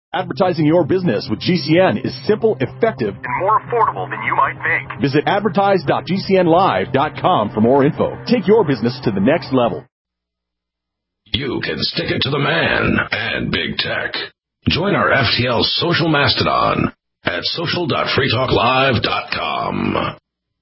Advertising your business with GCN is simple, effective, and more affordable than you might think. Visit advertise.gcnlive.com for more info. Take your business to the next level. You can stick it to the man and big tech. Join our FTL social mastodon at social.freetalklive.com.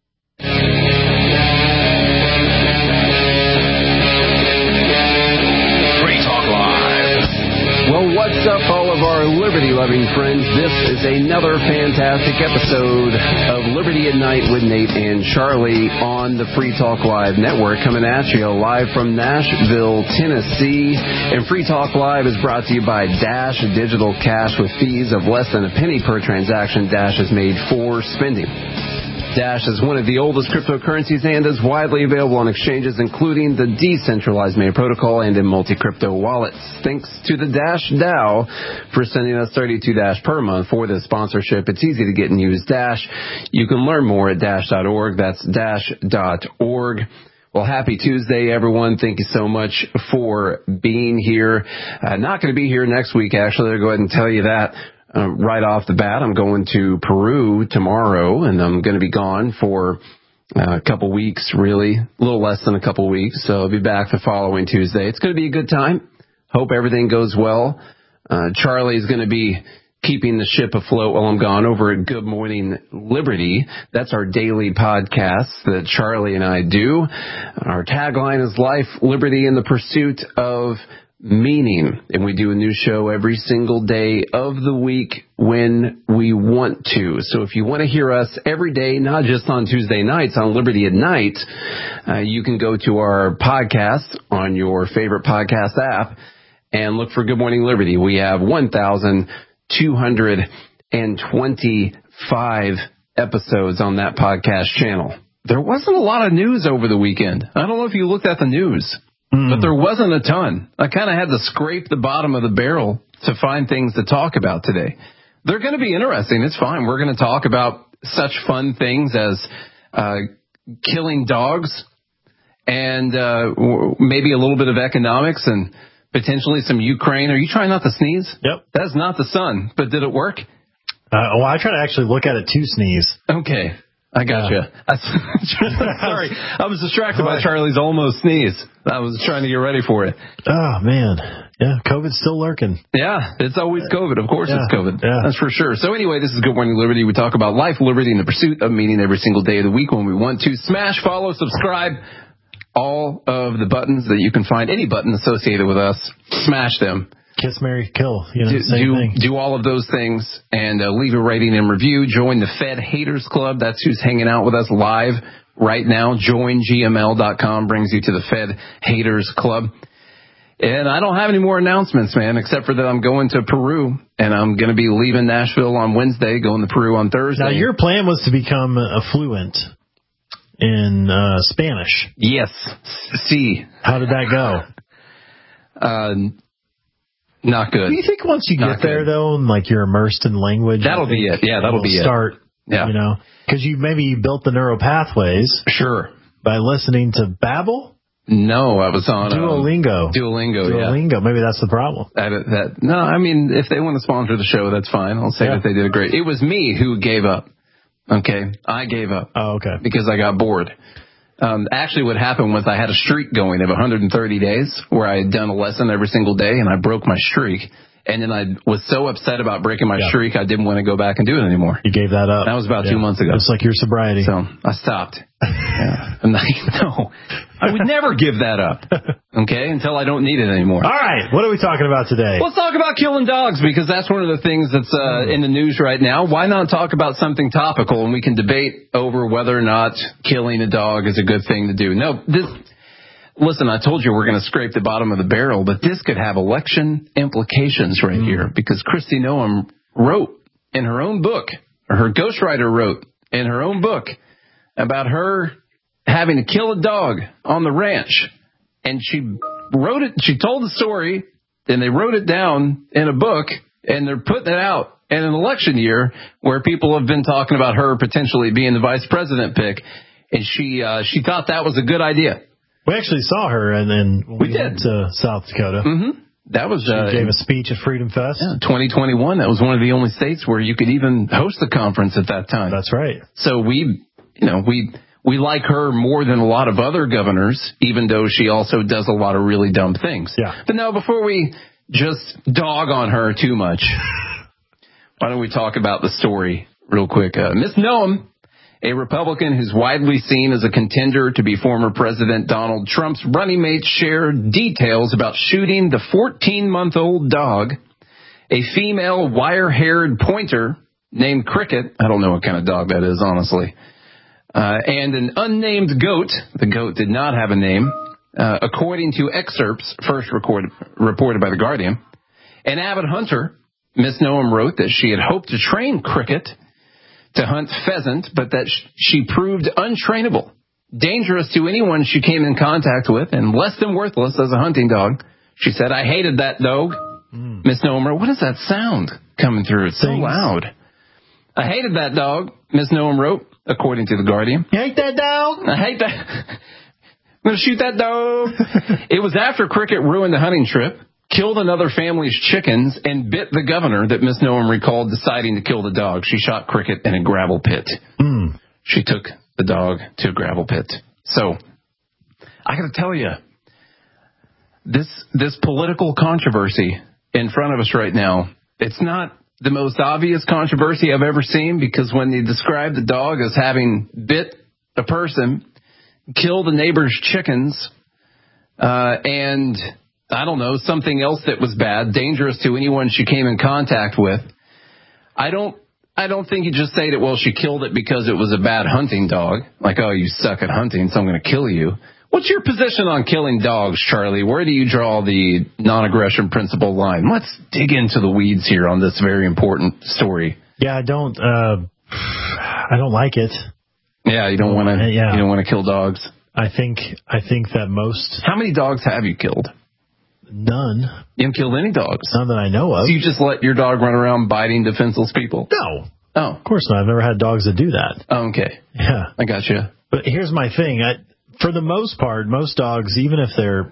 Well, what's up, all of our liberty-loving friends? This is another fantastic episode of Liberty at Night with Nate and Charlie on the Free Talk Live Network, coming at you live from Nashville, Tennessee. And Free Talk Live is brought to you by Dash Digital Cash with fees of less than a penny per transaction. Dash is made for spending. Dash is one of the oldest cryptocurrencies and is widely available on exchanges, including the decentralized Mayor protocol and in multi-crypto wallets. Thanks to the Dash DAO for sending us 32 Dash per month for this sponsorship. It's easy to get and use Dash. You can learn more at Dash.org. That's Dash.org. Well, happy Tuesday, everyone. Thank you so much for being here. Not going to be here next week, actually. I'll go ahead and tell you that. Right off the bat, I'm going to Peru tomorrow, and I'm going to be gone for a couple weeks, really, a little less than a couple weeks. So I'll be back the following Tuesday. It's going to be a good time. Hope everything goes well. Charlie's going to be keeping the ship afloat while I'm gone over at Good Morning Liberty. That's our daily podcast that Charlie and I do. Our tagline is Life, Liberty, and the Pursuit of Meaning, and we do a new show every single day of the week when we want to. So if you want to hear us every day, not just on Tuesday nights on Liberty at Night, you can go to our podcast on your favorite podcast app and look for Good Morning Liberty. We have 1,225 episodes on that podcast channel. There wasn't a lot of news over the weekend. I don't know if you looked at the news. But there wasn't a ton. I kind of had to scrape the bottom of the barrel to find things to talk about today. They're going to be interesting. It's fine. We're going to talk about such fun things as killing dogs and maybe a little bit of economics and potentially some Ukraine. Are you trying not to sneeze? Yep. That's not the sun. But did it work? Well, I try to actually look at it to sneeze. Okay. I got you. Sorry. I was distracted by Charlie's almost sneeze. I was trying to get ready for it. Oh, man. Yeah, COVID's still lurking. Yeah, it's always COVID. Of course it's COVID. Yeah. That's for sure. So anyway, this is Good Morning Liberty. We talk about life, liberty, and the pursuit of meaning every single day of the week when we want to. Smash, follow, subscribe. All of the buttons that you can find, any button associated with us, smash them. Kiss, marry, kill. Same thing. Do all of those things and leave a rating and review. Join the Fed Haters Club. That's who's hanging out with us live right now. JoinGML.com brings you to the Fed Haters Club. And I don't have any more announcements, man, except for that I'm going to Peru, and I'm going to be leaving Nashville on Wednesday, going to Peru on Thursday. Now, your plan was to become fluent in Spanish. Yes. Sí. How did that go? Not good. Do you think once you get there, though, and like you're immersed in language, that'll be it. Yeah, that'll be it. Start, because maybe you built the neural pathways. Sure. By listening to Babbel? No, I was on Duolingo. Yeah. Maybe that's the problem. No, I mean, if they want to sponsor the show, that's fine. I'll say that they did a great. It was me who gave up. Okay, I gave up. Oh, okay. Because I got bored. Actually, what happened was I had a streak going of 130 days where I had done a lesson every single day, and I broke my streak. And then I was so upset about breaking my streak, I didn't want to go back and do it anymore. You gave that up. That was about 2 months ago. Just like your sobriety. So I stopped. No, I would never give that up. Okay, until I don't need it anymore. All right, what are we talking about today? Let's talk about killing dogs, because that's one of the things that's in the news right now. Why not talk about something topical, and we can debate over whether or not killing a dog is a good thing to do. No, listen, I told you we're going to scrape the bottom of the barrel, but this could have election implications right here, because Kristi Noem wrote in her own book, or her ghostwriter wrote in her own book, about her having to kill a dog on the ranch. And she wrote it, she told the story, and they wrote it down in a book, and they're putting it out in an election year where people have been talking about her potentially being the vice president pick. And she thought that was a good idea. We actually saw her, and then we went to South Dakota. Mm-hmm. That was she gave a speech at Freedom Fest. Yeah, 2021. That was one of the only states where you could even host the conference at that time. That's right. So we like her more than a lot of other governors, even though she also does a lot of really dumb things. Yeah. But now, before we just dog on her too much, why don't we talk about the story real quick? Miss Noem, a Republican who's widely seen as a contender to be former President Donald Trump's running mate, shared details about shooting the 14-month-old dog, a female wire-haired pointer named Cricket. I don't know what kind of dog that is, honestly. And an unnamed goat. The goat did not have a name, according to excerpts first reported by The Guardian. An avid hunter, Miss Noem wrote that she had hoped to train Cricket to hunt pheasant, but that she proved untrainable, dangerous to anyone she came in contact with, and less than worthless as a hunting dog. She said, "I hated that dog." Miss Noem wrote, what is that sound coming through? It's so loud. "I hated that dog," Miss Noem wrote, according to The Guardian. You hate that dog? I hate that. I'm going to shoot that dog. It was after Cricket ruined the hunting trip, killed another family's chickens, and bit the governor that Miss Noem recalled deciding to kill the dog. She shot Cricket in a gravel pit. She took the dog to a gravel pit. So, I got to tell you, this political controversy in front of us right now, it's not the most obvious controversy I've ever seen, because when they describe the dog as having bit a person, killed a neighbor's chickens, and I don't know, something else that was bad, dangerous to anyone she came in contact with, I don't think you just say that, well, she killed it because it was a bad hunting dog. Like, oh, you suck at hunting, so I'm going to kill you. What's your position on killing dogs, Charlie? Where do you draw the non-aggression principle line? Let's dig into the weeds here on this very important story. Yeah, I don't like it. Yeah, you don't want to. Yeah. You don't want to kill dogs. I think that most. How many dogs have you killed? None. You haven't killed any dogs. None that I know of. So you just let your dog run around biting defenseless people? No. Oh, of course not. I've never had dogs that do that. Oh, okay. Yeah, I got you. But here's my thing. For the most part, most dogs, even if they're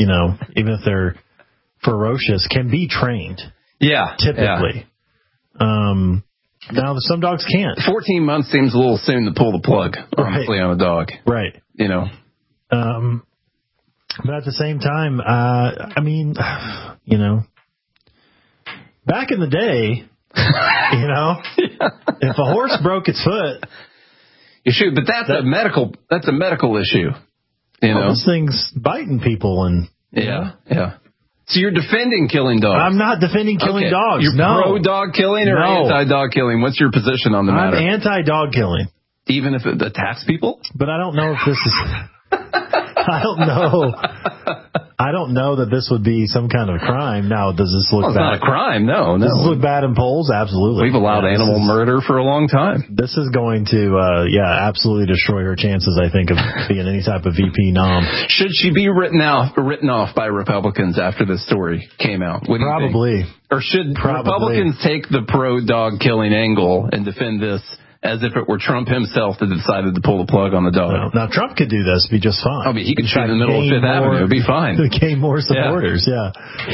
ferocious, can be trained. Yeah. Typically. Yeah. Now, some dogs can't. 14 months seems a little soon to pull the plug, honestly, on a dog. Right. You know. But at the same time, I mean, you know, back in the day, you know, if a horse broke its foot, you shoot. But that's a medical issue. You know, this thing's biting people, and yeah. So you're defending killing dogs? I'm not defending killing dogs. You're pro dog killing or anti dog killing? What's your position on the matter? I'm anti dog killing, even if it attacks people. But I don't know if this is. I don't know that this would be some kind of crime. Now, does this look bad? It's not a crime, no. Does this look bad in polls? Absolutely. We've allowed animal murder for a long time. This is going to, absolutely destroy her chances, I think, of being any type of VP nom. Should she be written off by Republicans after this story came out? What do Probably. you think? Or should Republicans take the pro-dog killing angle and defend this as if it were Trump himself that decided to pull the plug on the dog? Now, Trump could do this, be just fine. I mean, he could shoot in the middle of Fifth Avenue. It'd be fine. Gain more supporters, yeah.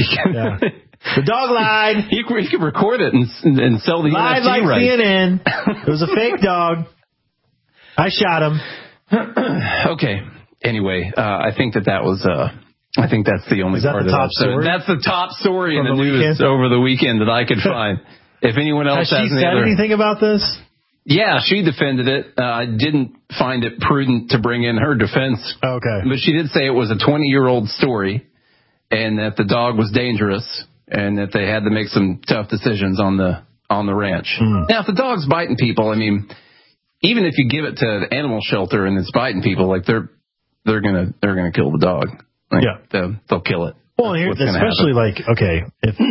The dog lied. He could record it and sell the lied NFT like rights. CNN. It was a fake dog. I shot him. Okay. Anyway, I think that was... I think that's the only part of the top story. That's the top story in the news over the weekend that I could find. If anyone else has she said anything about this? Yeah, she defended it. I didn't find it prudent to bring in her defense. Okay. But she did say it was a 20-year-old story and that the dog was dangerous and that they had to make some tough decisions on the ranch. Now, if the dog's biting people, I mean, even if you give it to the animal shelter and it's biting people, like they're gonna kill the dog. Like, they'll kill it. Well, especially like, okay,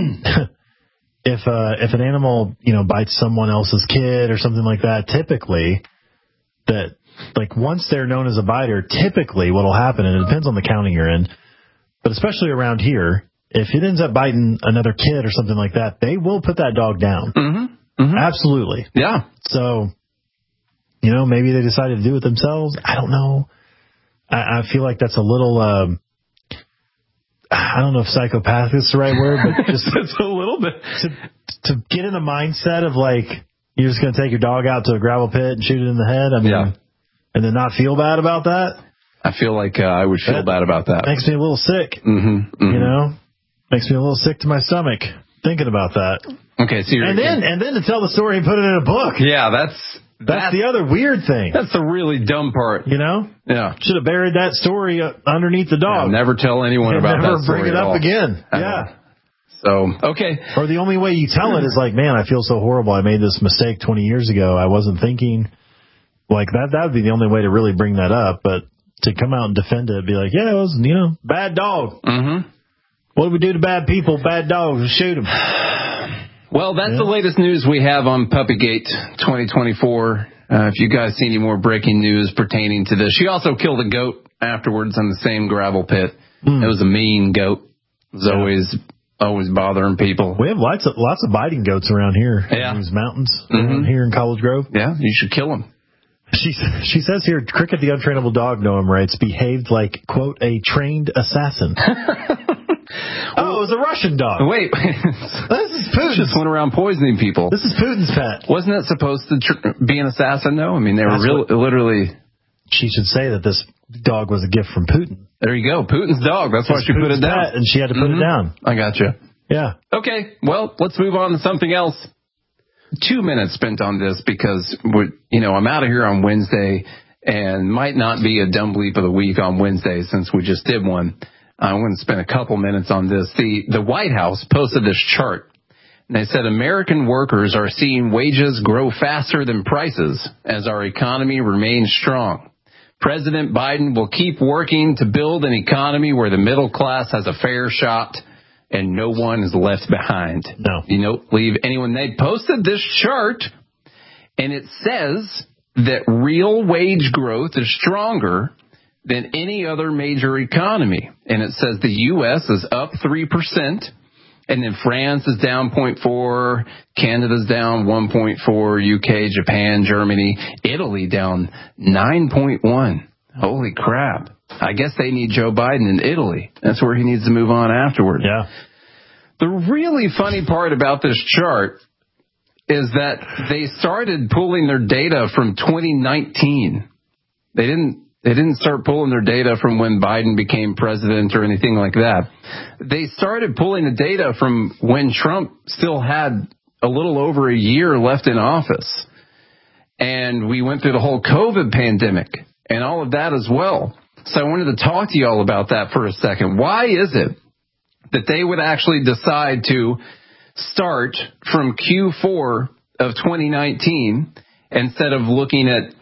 if an animal, bites someone else's kid or something like that, typically that, like, once they're known as a biter, typically what'll happen, and it depends on the county you're in, but especially around here, if it ends up biting another kid or something like that, they will put that dog down. Absolutely. Yeah. So, maybe they decided to do it themselves. I don't know. I feel like that's a little, I don't know if psychopathic is the right word, but just it's a little bit to get in the mindset of like you're just going to take your dog out to a gravel pit and shoot it in the head. I mean, and then not feel bad about that. I feel like I would feel bad about that. Makes me a little sick. Mm-hmm. You know, makes me a little sick to my stomach thinking about that. Okay, so and then to tell the story and put it in a book. Yeah, that's the other weird thing. That's the really dumb part. You know? Yeah. Should have buried that story underneath the dog. Yeah, never tell anyone about that story. Never bring it up again. Yeah. So, okay. Or the only way you tell it is like, man, I feel so horrible. I made this mistake 20 years ago. I wasn't thinking. Like, that would be the only way to really bring that up. But to come out and defend it, be like, yeah, it was, bad dog. Mm-hmm. What do we do to bad people, bad dogs? Shoot them. Well, that's the latest news we have on Puppygate 2024. If you guys see any more breaking news pertaining to this. She also killed a goat afterwards on the same gravel pit. It was a mean goat. It was always bothering people. We have lots of biting goats around here. Yeah. In these mountains around here in College Grove. Yeah, you should kill them. She says here, Cricket the Untrainable Dog, Noam writes, behaved like, quote, a trained assassin. Oh, it was a Russian dog. Wait. This is Putin. Just went around poisoning people. This is Putin's pet. Wasn't it supposed to be an assassin, though? I mean, they were literally... She should say that this dog was a gift from Putin. There you go. Putin's dog. That's why she put it down. And she had to put it down. I gotcha. Yeah. Okay. Well, let's move on to something else. 2 minutes spent on this because, I'm out of here on Wednesday and might not be a dumb bleep of the week on Wednesday since we just did one. I want to spend a couple minutes on this. The White House posted this chart. And they said American workers are seeing wages grow faster than prices as our economy remains strong. President Biden will keep working to build an economy where the middle class has a fair shot and no one is left behind. No. You don't leave anyone. They posted this chart, and it says that real wage growth is stronger than any other major economy. And it says the U.S. is up 3%, and then France is down 0.4%, Canada's down 1.4%, UK, Japan, Germany, Italy down 9.1%. Holy crap. I guess they need Joe Biden in Italy. That's where he needs to move on afterward. Yeah. The really funny part about this chart is that they started pulling their data from 2019. They didn't start pulling their data from when Biden became president or anything like that. They started pulling the data from when Trump still had a little over a year left in office. And we went through the whole COVID pandemic and all of that as well. So I wanted to talk to you all about that for a second. Why is it that they would actually decide to start from Q4 of 2019 instead of looking at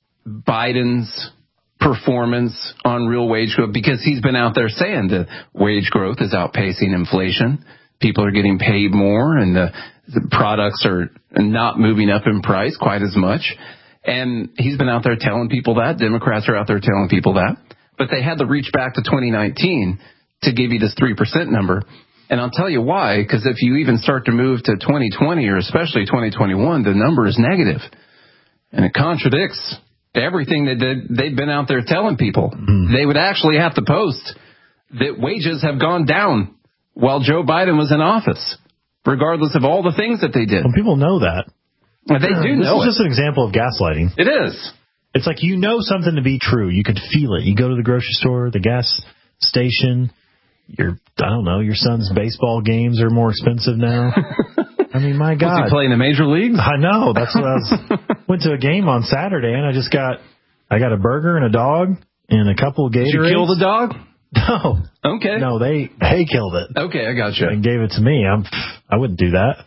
Biden's performance on real wage growth? Because he's been out there saying that wage growth is outpacing inflation. People are getting paid more and the products are not moving up in price quite as much. And he's been out there telling people that. Democrats are out there telling people that. But they had to reach back to 2019 to give you this 3% number. And I'll tell you why, because if you even start to move to 2020 or especially 2021, the number is negative. And it contradicts everything that they've been out there telling people. Mm-hmm. They would actually have to post that wages have gone down while Joe Biden was in office, regardless of all the things that they did. Well, people know that. They do know it. This is just an example of gaslighting. It is. It's like you know something to be true. You can feel it. You go to the grocery store, the gas station, your son's baseball games are more expensive now. I mean, my God. Was he playing the major leagues? I know. That's what I was. Went to a game on Saturday, and I got a burger and a dog and a couple of Gatorades. Did you kill the dog? No. Okay. No, they killed it. Okay, I got you. And gave it to me. I wouldn't do that.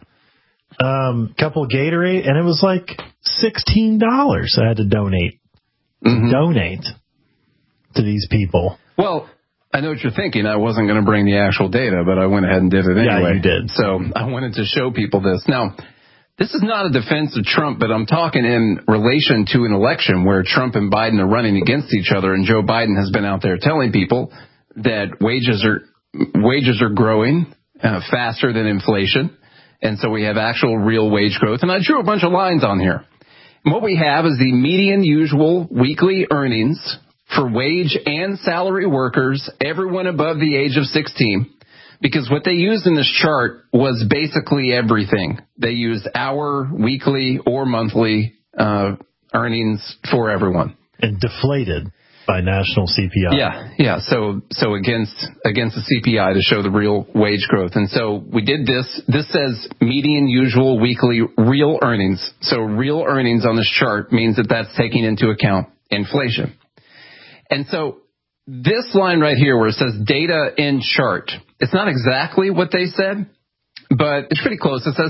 Couple of Gatorade, and it was like $16 I had to donate. Mm-hmm. Donate to these people. Well, I know what you're thinking. I wasn't going to bring the actual data, but I went ahead and did it anyway. Yeah, you did. So I wanted to show people this. Now, this is not a defense of Trump, but I'm talking in relation to an election where Trump and Biden are running against each other, and Joe Biden has been out there telling people that wages are growing faster than inflation, and so we have actual real wage growth. And I drew a bunch of lines on here. And what we have is the median usual weekly earnings for wage and salary workers, everyone above the age of 16, because what they used in this chart was basically everything. They used hour, weekly, or monthly earnings for everyone. And deflated by national CPI. Yeah. So against the CPI to show the real wage growth. And so we did this. This says median usual weekly real earnings. So real earnings on this chart means that that's taking into account inflation. And so this line right here where it says data in chart, it's not exactly what they said, but it's pretty close. It says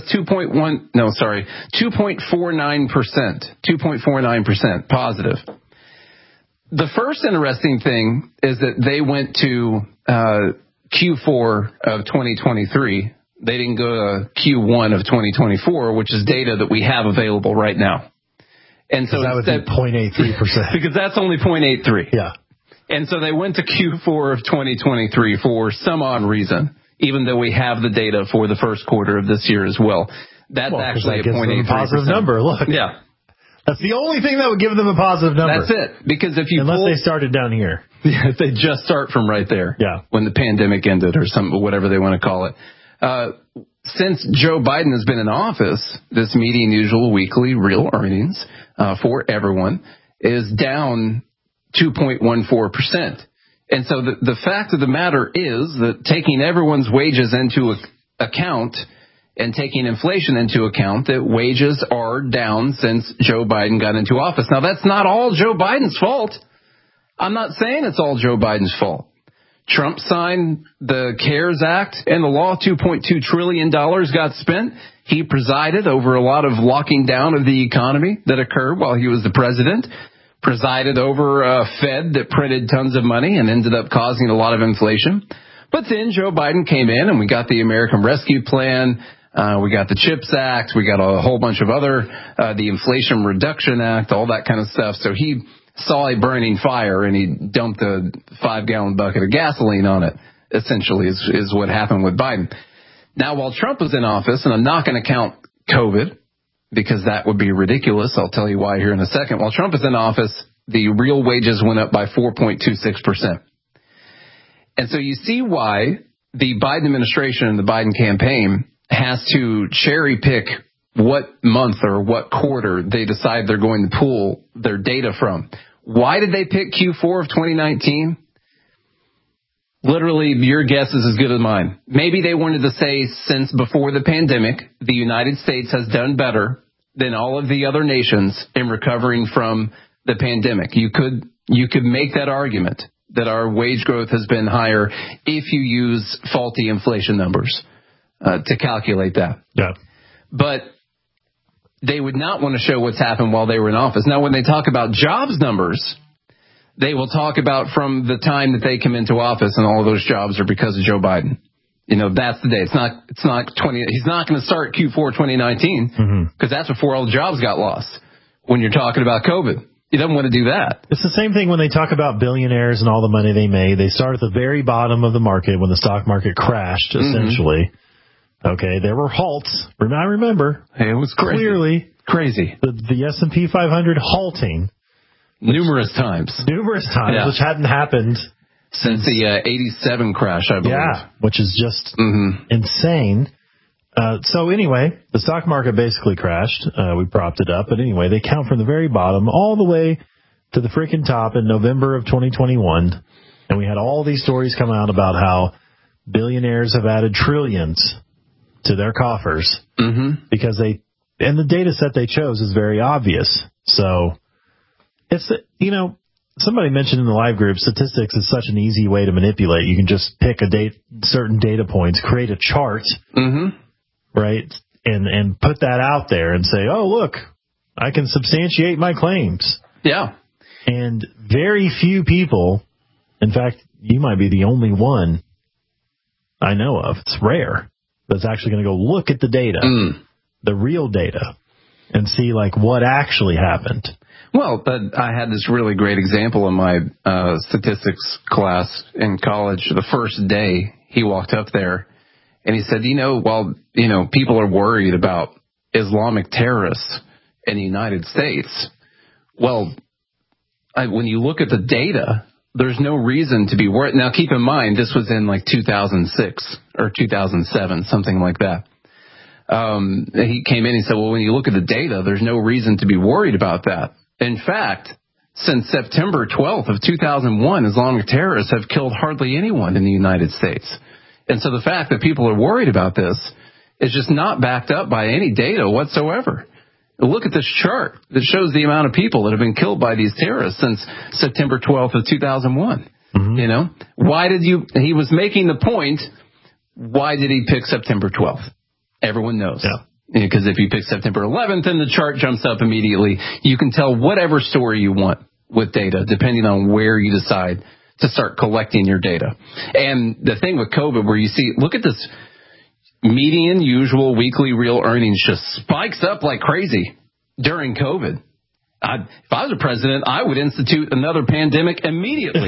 2.49%. 2.49% positive. The first interesting thing is that they went to Q4 of 2023. They didn't go to Q1 of 2024, which is data that we have available right now. And so that would be 0.83%. Because that's only 0.83. Yeah. And so they went to Q4 of 2023 for some odd reason, even though we have the data for the first quarter of this year as well. That's actually a 0.83% positive number. Look. Yeah. That's the only thing that would give them a positive number. That's it. Because if you Unless they started down here. Yeah, if they just start from right there. Yeah. When the pandemic ended or something, whatever they want to call it. Since Joe Biden has been in office, this median usual weekly real earnings for everyone is down 2.14%. And so the fact of the matter is that taking everyone's wages into account and taking inflation into account, that wages are down since Joe Biden got into office. Now, that's not all Joe Biden's fault. I'm not saying it's all Joe Biden's fault. Trump signed the CARES Act and the law. $2.2 trillion got spent. He presided over a lot of locking down of the economy that occurred while he was the president. Presided over a Fed that printed tons of money and ended up causing a lot of inflation. But then Joe Biden came in and we got the American Rescue Plan. We got the CHIPS Act. We got a whole bunch of other, the Inflation Reduction Act, all that kind of stuff. So he saw a burning fire and he dumped a 5-gallon bucket of gasoline on it, essentially, is what happened with Biden. Now, while Trump was in office, and I'm not going to count COVID because that would be ridiculous. I'll tell you why here in a second. While Trump was in office, the real wages went up by 4.26%. And so you see why the Biden administration and the Biden campaign has to cherry pick what month or what quarter they decide they're going to pull their data from. Why did they pick Q4 of 2019? Literally, your guess is as good as mine. Maybe they wanted to say since before the pandemic, the United States has done better than all of the other nations in recovering from the pandemic. You could make that argument that our wage growth has been higher if you use faulty inflation numbers to calculate that. Yeah. But they would not want to show what's happened while they were in office. Now, when they talk about jobs numbers, they will talk about from the time that they come into office, and all of those jobs are because of Joe Biden. You know, that's the day. It's not 20. He's not going to start Q4 2019 because that's before all the jobs got lost. When you're talking about COVID, he doesn't want to do that. It's the same thing when they talk about billionaires and all the money they made. They start at the very bottom of the market when the stock market crashed, essentially. Okay, there were halts. I remember. Hey, it was crazy. Clearly crazy. The S&P 500 halting. Numerous times, yeah. Which hadn't happened since the 87 crash, I believe. Yeah, which is just insane. So anyway, the stock market basically crashed. We propped it up. But anyway, they count from the very bottom all the way to the freaking top in November of 2021. And we had all these stories come out about how billionaires have added trillions to their coffers because and the data set they chose is very obvious. So it's, somebody mentioned in the live group, statistics is such an easy way to manipulate. You can just pick certain data points, create a chart, right, and put that out there and say, oh, look, I can substantiate my claims. Yeah. And very few people, in fact, you might be the only one I know of, it's rare, that's actually going to go look at the data, the real data, and see, like, what actually happened. Well, but I had this really great example in my statistics class in college. The first day he walked up there and he said, while people are worried about Islamic terrorists in the United States, well, when you look at the data, there's no reason to be worried. Now, keep in mind, this was in like 2006 or 2007, something like that. He came in and said, well, when you look at the data, there's no reason to be worried about that. In fact, since September 12th of 2001, Islamic terrorists have killed hardly anyone in the United States. And so the fact that people are worried about this is just not backed up by any data whatsoever. Look at this chart that shows the amount of people that have been killed by these terrorists since September 12th of 2001. Mm-hmm. You know, he was making the point, why did he pick September 12th? Everyone knows. Yeah. Because if you pick September 11th and the chart jumps up immediately, you can tell whatever story you want with data, depending on where you decide to start collecting your data. And the thing with COVID, where you see, look at this median usual weekly real earnings just spikes up like crazy during COVID. If I was a president, I would institute another pandemic immediately.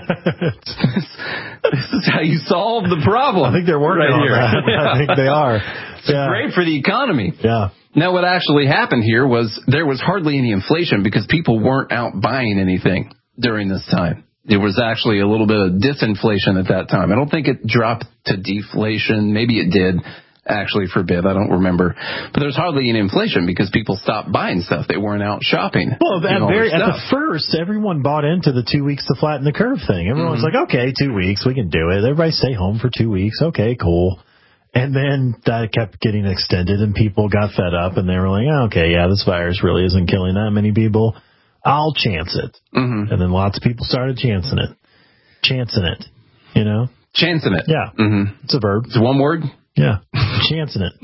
This is how you solve the problem. I think they're working on that. Yeah. I think they are. It's great for the economy. Yeah. Now, what actually happened here was there was hardly any inflation because people weren't out buying anything during this time. There was actually a little bit of disinflation at that time. I don't think it dropped to deflation. Maybe it did. Actually forbid, I don't remember. But there's hardly any inflation because people stopped buying stuff. They weren't out shopping. Well, at the first, everyone bought into the 2 weeks to flatten the curve thing. Everyone was like, okay, 2 weeks, we can do it. Everybody stay home for 2 weeks. Okay, cool. And then that kept getting extended and people got fed up and they were like, oh, okay, yeah, this virus really isn't killing that many people. I'll chance it. Mm-hmm. And then lots of people started chancing it. Chancing it, you know? Chancing it. Yeah. Mm-hmm. It's a verb. It's one word? Yeah, chancing it.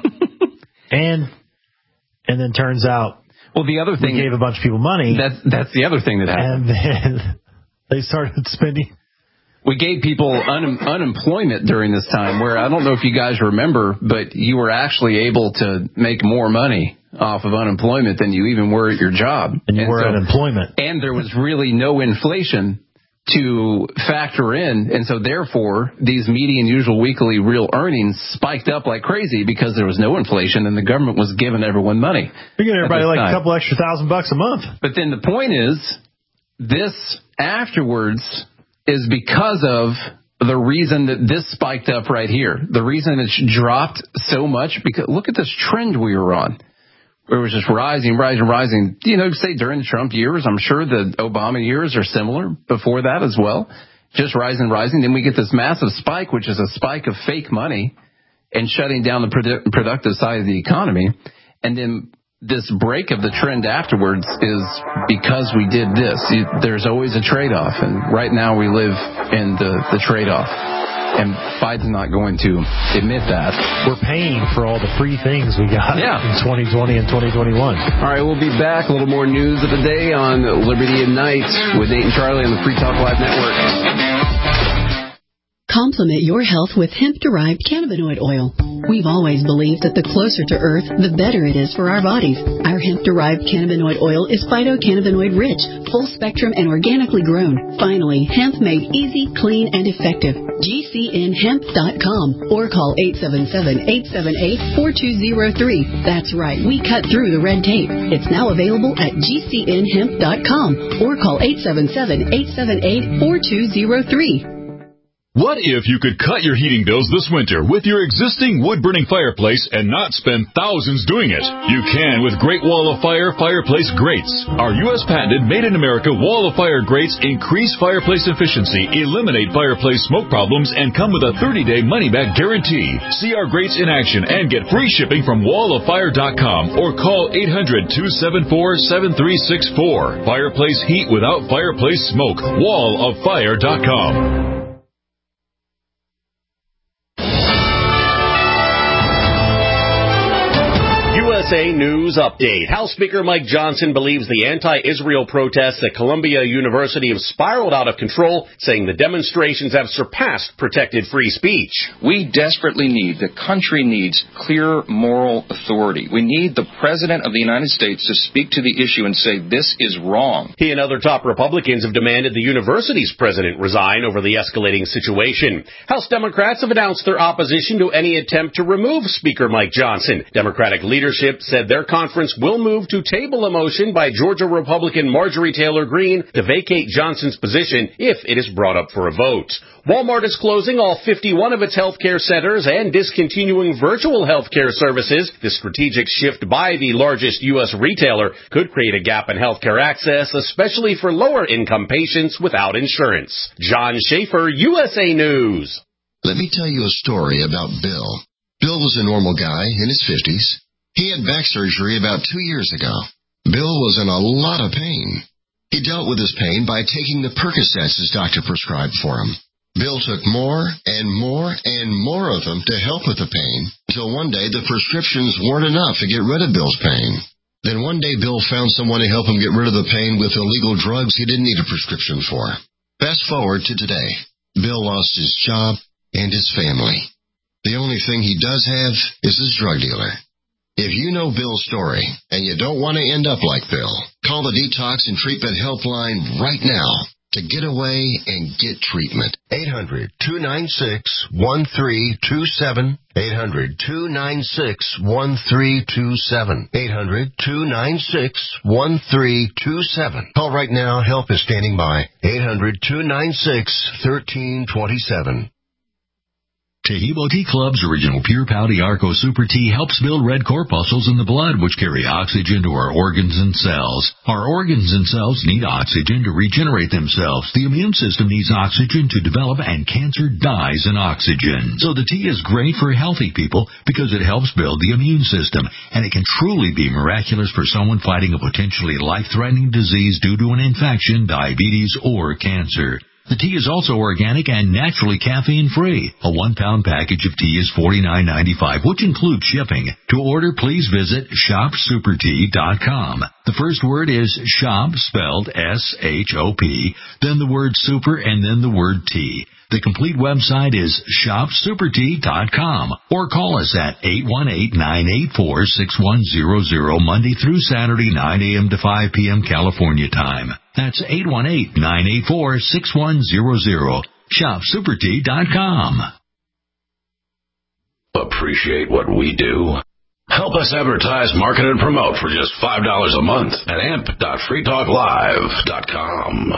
and then turns out, well, the other thing, we gave a bunch of people money. That's the other thing that happened. And then they started spending. We gave people unemployment during this time, where I don't know if you guys remember, but you were actually able to make more money off of unemployment than you even were at your job. And you were at employment. And there was really no inflation to factor in, and so therefore these median usual weekly real earnings spiked up like crazy because there was no inflation and the government was giving everyone money. You're giving everybody like a couple extra $1,000 a month. But then the point is, this afterwards is because of the reason that this spiked up right here. The reason it's dropped so much, because look at this trend we were on. It was just rising. You know, say during the Trump years, I'm sure the Obama years are similar before that as well. Just rising. Then we get this massive spike, which is a spike of fake money and shutting down the productive side of the economy. And then this break of the trend afterwards is because we did this. There's always a trade-off. And right now we live in the trade-off. And Biden's not going to admit that. We're paying for all the free things we got in 2020 and 2021. All right, we'll be back. A little more news of the day on Liberty at Night with Nate and Charlie on the Free Talk Live Network. Complement your health with hemp-derived cannabinoid oil. We've always believed that the closer to Earth, the better it is for our bodies. Our hemp-derived cannabinoid oil is phytocannabinoid-rich, full-spectrum, and organically grown. Finally, hemp made easy, clean, and effective. GCNhemp.com or call 877-878-4203. That's right, we cut through the red tape. It's now available at GCNhemp.com or call 877-878-4203. What if you could cut your heating bills this winter with your existing wood-burning fireplace and not spend thousands doing it? You can with Great Wall of Fire fireplace grates. Our U.S.-patented, made-in-America Wall of Fire grates increase fireplace efficiency, eliminate fireplace smoke problems, and come with a 30-day money-back guarantee. See our grates in action and get free shipping from walloffire.com or call 800-274-7364. Fireplace heat without fireplace smoke. walloffire.com. USA News Update. House Speaker Mike Johnson believes the anti-Israel protests at Columbia University have spiraled out of control, saying the demonstrations have surpassed protected free speech. We desperately need, the country needs, clear moral authority. We need the President of the United States to speak to the issue and say this is wrong. He and other top Republicans have demanded the university's president resign over the escalating situation. House Democrats have announced their opposition to any attempt to remove Speaker Mike Johnson. Democratic leadership said their conference will move to table a motion by Georgia Republican Marjorie Taylor Greene to vacate Johnson's position if it is brought up for a vote. Walmart is closing all 51 of its healthcare centers and discontinuing virtual healthcare services. The strategic shift by the largest U.S. retailer could create a gap in healthcare access, especially for lower-income patients without insurance. John Schaefer, USA News. Let me tell you a story about Bill. Bill was a normal guy in his 50s. He had back surgery about 2 years ago. Bill was in a lot of pain. He dealt with his pain by taking the Percocets his doctor prescribed for him. Bill took more and more and more of them to help with the pain, until one day the prescriptions weren't enough to get rid of Bill's pain. Then one day Bill found someone to help him get rid of the pain with illegal drugs he didn't need a prescription for. Fast forward to today. Bill lost his job and his family. The only thing he does have is his drug dealer. If you know Bill's story and you don't want to end up like Bill, call the Detox and Treatment Helpline right now to get away and get treatment. 800-296-1327. 800-296-1327. 800-296-1327. Call right now. Help is standing by. 800-296-1327. Tahibo Tea Club's original Pure Pouty Arco Super Tea helps build red corpuscles in the blood, which carry oxygen to our organs and cells. Our organs and cells need oxygen to regenerate themselves. The immune system needs oxygen to develop, and cancer dies in oxygen. So the tea is great for healthy people because it helps build the immune system, and it can truly be miraculous for someone fighting a potentially life-threatening disease due to an infection, diabetes, or cancer. The tea is also organic and naturally caffeine-free. A 1-pound package of tea is $49.95, which includes shipping. To order, please visit shopsupertea.com. The first word is shop, spelled S-H-O-P, then the word super, and then the word tea. The complete website is shopsupertea.com, or call us at 818-984-6100, Monday through Saturday, 9 a.m. to 5 p.m. California time. That's 818-984-6100. shopsupertea.com. Appreciate what we do? Help us advertise, market, and promote for just $5 a month at amp.freetalklive.com.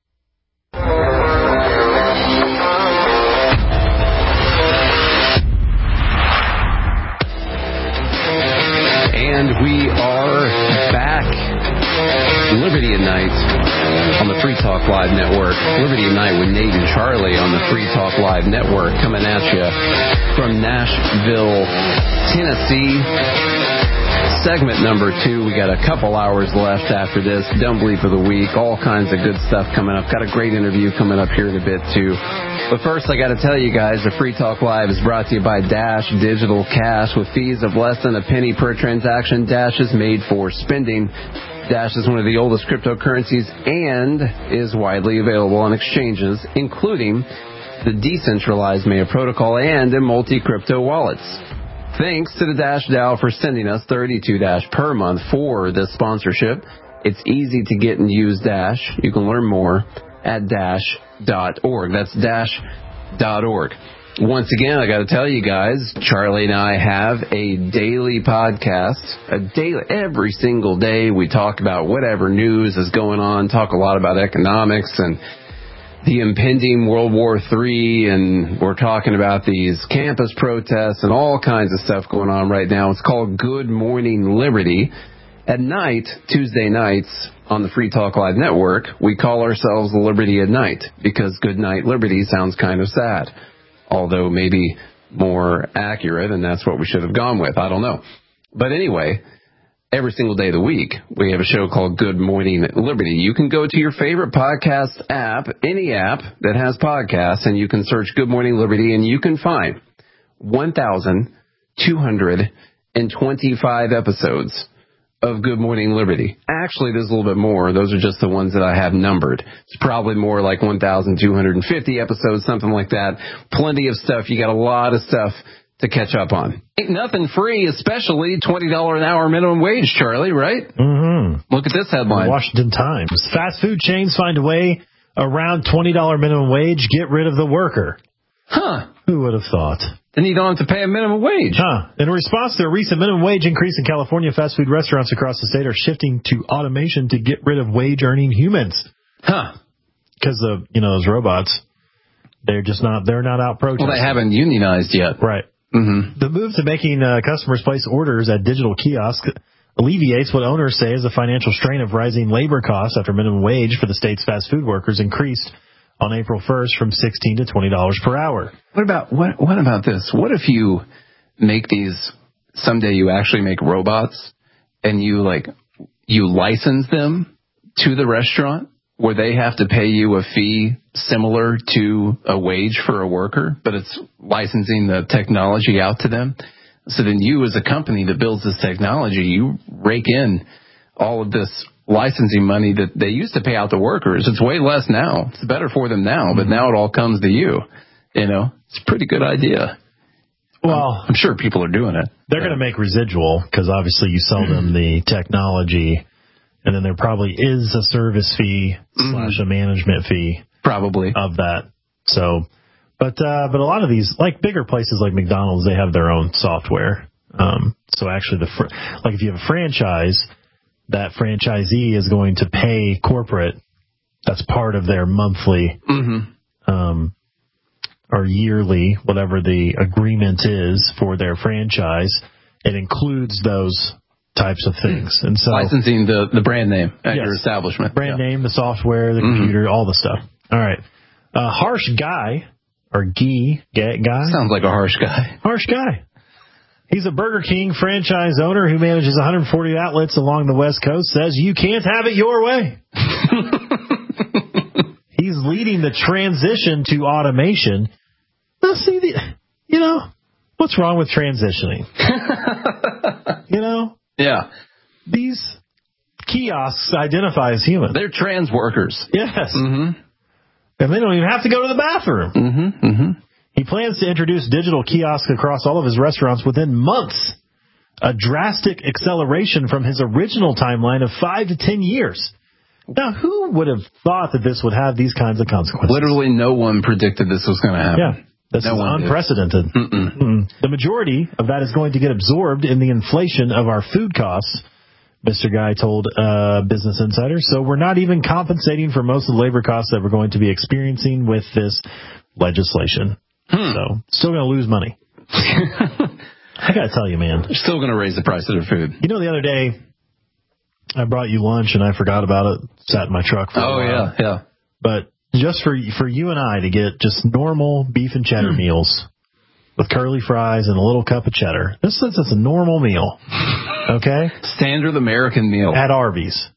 And we are back. Liberty at Night on the Free Talk Live Network. Liberty at Night with Nate and Charlie on the Free Talk Live Network, coming at you from Nashville, Tennessee. Segment number 2. We got a couple hours left after this. Dumb Bleep of the Week. All kinds of good stuff coming up. Got a great interview coming up here in a bit, too. But first, I got to tell you guys, the Free Talk Live is brought to you by Dash Digital Cash. With fees of less than a penny per transaction, Dash is made for spending. Dash is one of the oldest cryptocurrencies and is widely available on exchanges, including the decentralized Maya protocol and in multi-crypto wallets. Thanks to the Dash DAO for sending us 32 Dash per month for this sponsorship. It's easy to get and use Dash. You can learn more at dash.org. That's dash.org. Once again, I got to tell you guys, Charlie and I have a daily podcast. Every single day we talk about whatever news is going on, talk a lot about economics and the impending World War III, and we're talking about these campus protests and all kinds of stuff going on right now. It's called Good Morning Liberty. At night, Tuesday nights, on the Free Talk Live Network, we call ourselves Liberty at Night because Good Night Liberty sounds kind of sad. Although maybe more accurate, and that's what we should have gone with. I don't know. But anyway, every single day of the week, we have a show called Good Morning Liberty. You can go to your favorite podcast app, any app that has podcasts, and you can search Good Morning Liberty, and you can find 1,225 episodes of Good Morning Liberty. Actually, there's a little bit more. Those are just the ones that I have numbered. It's probably more like 1,250 episodes, something like that. Plenty of stuff. You got a lot of stuff to catch up on. Ain't nothing free, especially $20 an hour minimum wage, Charlie, right? Mm-hmm. Look at this headline. Washington Times. Fast food chains find a way around $20 minimum wage, get rid of the worker. Huh. Who would have thought? Then you don't have to pay a minimum wage. In response to a recent minimum wage increase in California, fast food restaurants across the state are shifting to automation to get rid of wage-earning humans. Because those robots, they're not out protesting. Well, they haven't unionized yet. Right. Mm-hmm. The move to making customers place orders at digital kiosks alleviates what owners say is a financial strain of rising labor costs after minimum wage for the state's fast food workers increased on April 1st from $16 to $20 per hour. What about this? What if you make these, someday you actually make robots and you license them to the restaurant where they have to pay you a fee similar to a wage for a worker, but it's licensing the technology out to them? So then you, as a company that builds this technology, you rake in all of this licensing money that they used to pay out to workers. It's way less now. It's better for them now, but now it all comes to you. It's a pretty good idea. Well, I'm sure people are doing it. They're going to make residual because obviously you sell them the technology, and then there probably is a service fee / a management fee probably of that. So. But a lot of these, like bigger places like McDonald's, they have their own software. So actually, if you have a franchise, that franchisee is going to pay corporate. That's part of their monthly or yearly, whatever the agreement is for their franchise. It includes those types of things. And so licensing the brand name at your establishment. Brand name, the software, the computer, all the stuff. All right. Harsh Guy. Or guy? Sounds like a harsh guy. Harsh guy. He's a Burger King franchise owner who manages 140 outlets along the West Coast, says you can't have it your way. He's leading the transition to automation. Now, see, what's wrong with transitioning? Yeah. These kiosks identify as human. They're trans workers. Yes. Mm-hmm. And they don't even have to go to the bathroom. He plans to introduce digital kiosks across all of his restaurants within months, a drastic acceleration from his original timeline of 5 to 10 years. Now, who would have thought that this would have these kinds of consequences? Literally no one predicted this was going to happen. Yeah, this is unprecedented. The majority of that is going to get absorbed in the inflation of our food costs, Mr. Guy told Business Insider. So we're not even compensating for most of the labor costs that we're going to be experiencing with this legislation. So still going to lose money. I got to tell you, man. They're still going to raise the price of their food. The other day, I brought you lunch and I forgot about it. Sat in my truck for a while. Yeah. But just for you and I to get just normal beef and cheddar meals with curly fries and a little cup of cheddar. This is a normal meal. Okay? Standard American meal. At Arby's.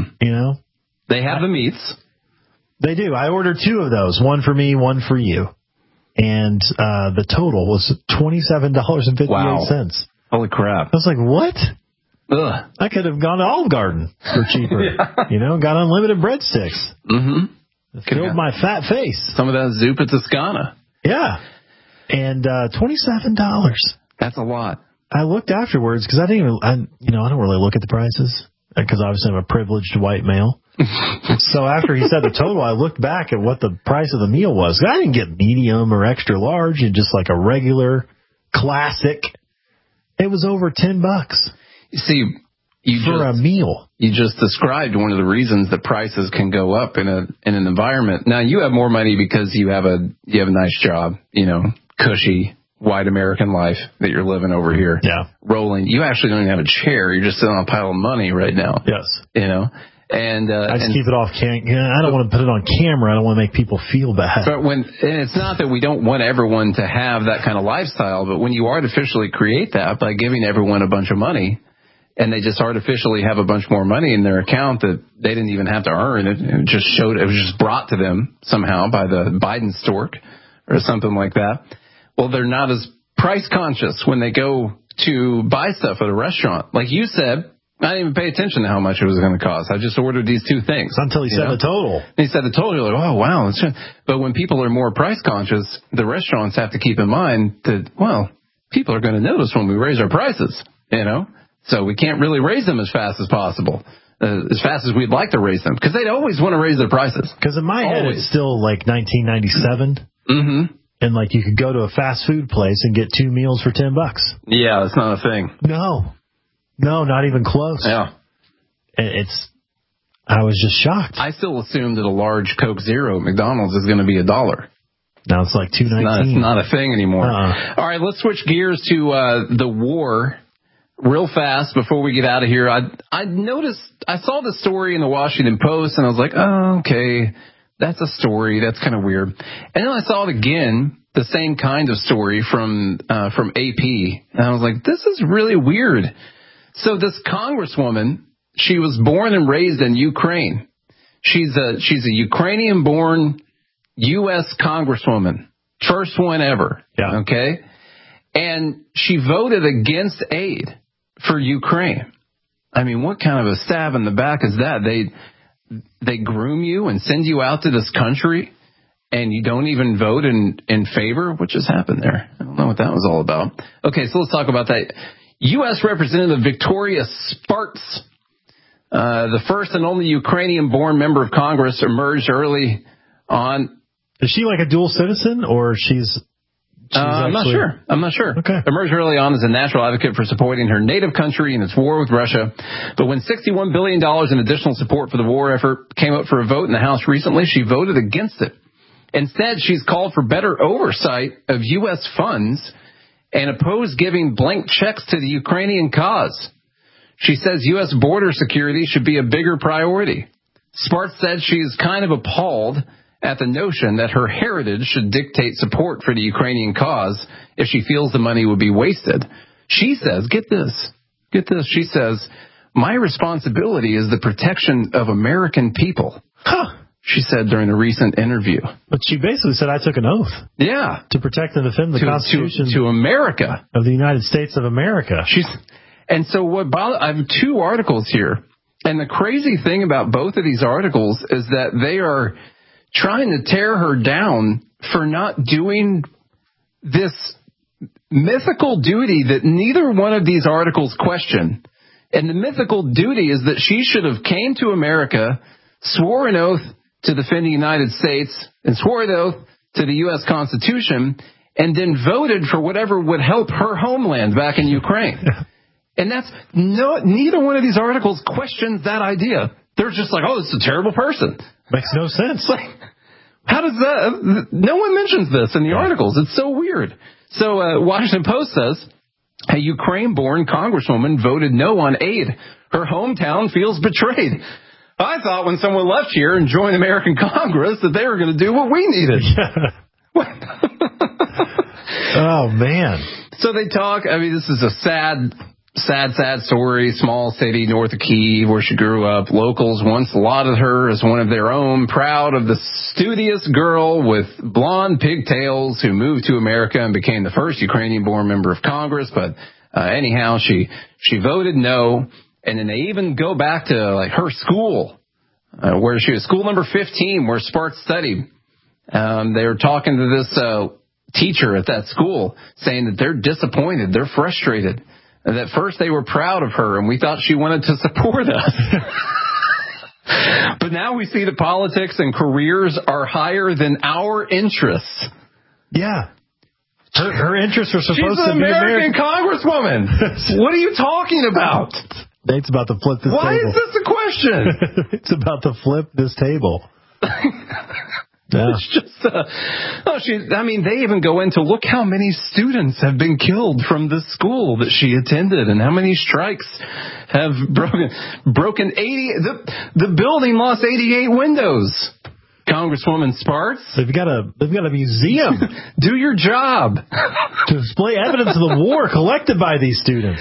They have the meats. They do. I ordered 2 of those. One for me, one for you. And the total was $27.58. Wow. Holy crap. I was like, what? Ugh. I could have gone to Olive Garden for cheaper. Got unlimited breadsticks. Filled my fat face. Some of that Zuppa Toscana. Yeah. And $27. That's a lot. I looked afterwards because I don't really look at the prices because obviously I'm a privileged white male. So after he said the total, I looked back at what the price of the meal was. I didn't get medium or extra large, and just like a regular classic. It was over $10. You see, a meal. You just described one of the reasons that prices can go up in an environment. Now you have more money because you have a nice job, cushy white American life that you're living over here. Yeah. Rolling. You actually don't even have a chair. You're just sitting on a pile of money right now. Yes. And I just keep it off. I don't want to put it on camera. I don't want to make people feel bad. But and it's not that we don't want everyone to have that kind of lifestyle, but when you artificially create that by giving everyone a bunch of money, and they just artificially have a bunch more money in their account that they didn't even have to earn, it was just brought to them somehow by the Biden stork or something like that. Well, they're not as price conscious when they go to buy stuff at a restaurant. Like you said, I didn't even pay attention to how much it was going to cost. I just ordered these 2 things. Until he said the total. He said the total. You're like, oh, wow. But when people are more price conscious, the restaurants have to keep in mind that, well, people are going to notice when we raise our prices, So we can't really raise them as fast as possible, as fast as we'd like to raise them, because they'd always want to raise their prices. Because in my head, it's still like 1997. And like you could go to a fast food place and get 2 meals for $10. Yeah, that's not a thing. No, not even close. Yeah. I was just shocked. I still assume that a large Coke Zero at McDonald's is going to be $1. Now it's like $2.19. It's not a thing anymore. All right, let's switch gears to the war real fast before we get out of here. I noticed, I saw the story in the Washington Post, and I was like, oh, okay, that's a story. That's kind of weird. And then I saw it again, the same kind of story from AP, and I was like, this is really weird. So this congresswoman, she was born and raised in Ukraine. She's a Ukrainian-born U.S. congresswoman, first one ever. Yeah. Okay, and she voted against aid for Ukraine. I mean, what kind of a stab in the back is that? They groom you and send you out to this country, and you don't even vote in favor. What just happened there? I don't know what that was all about. Okay, so let's talk about that. U.S. Representative Victoria Spartz, the first and only Ukrainian-born member of Congress, emerged early on. Is she like a dual citizen, or she's I'm not sure. Okay. Emerged early on as a natural advocate for supporting her native country in its war with Russia. But when $61 billion in additional support for the war effort came up for a vote in the House recently, she voted against it. Instead, she's called for better oversight of U.S. funds and opposed giving blank checks to the Ukrainian cause. She says U.S. border security should be a bigger priority. Spartz said she is kind of appalled at the notion that her heritage should dictate support for the Ukrainian cause if she feels the money would be wasted. She says, get this, she says, my responsibility is the protection of American people. She said during a recent interview. But she basically said, I took an oath. Yeah. To protect and defend the Constitution to America. Of the United States of America. And so I have 2 articles here. And the crazy thing about both of these articles is that they are trying to tear her down for not doing this mythical duty that neither one of these articles question. And the mythical duty is that she should have came to America, swore an oath to defend the United States, and swore an oath to the U.S. Constitution, and then voted for whatever would help her homeland back in Ukraine. And neither one of these articles questions that idea. They're just like, oh, this is a terrible person. Makes no sense. Like, how does that? No one mentions this in the articles. It's so weird. So Washington Post says a Ukraine-born congresswoman voted no on aid. Her hometown feels betrayed. I thought when someone left here and joined American Congress that they were going to do what we needed. Yeah. Oh, man. So they talk. I mean, this is a sad story. Small city north of Kyiv where she grew up. Locals once lauded her as one of their own, proud of the studious girl with blonde pigtails who moved to America and became the first Ukrainian-born member of Congress. But anyhow, she voted no. And then they even go back to like her school, where she was school number 15, where Spartz studied. They were talking to this teacher at that school, saying that they're disappointed, they're frustrated. And at first they were proud of her, and we thought she wanted to support us. But now we see the politics and careers are higher than our interests. Yeah. Her interests are supposed to be American Congresswoman. What are you talking about? Nate's about to flip this table. Why is this a question? It's about to flip this table. Yeah. It's just, they even go into, look how many students have been killed from this school that she attended and how many strikes have broken 80, the building lost 88 windows. Congresswoman Spartz. They've got a museum. Do your job. To display evidence of the war collected by these students.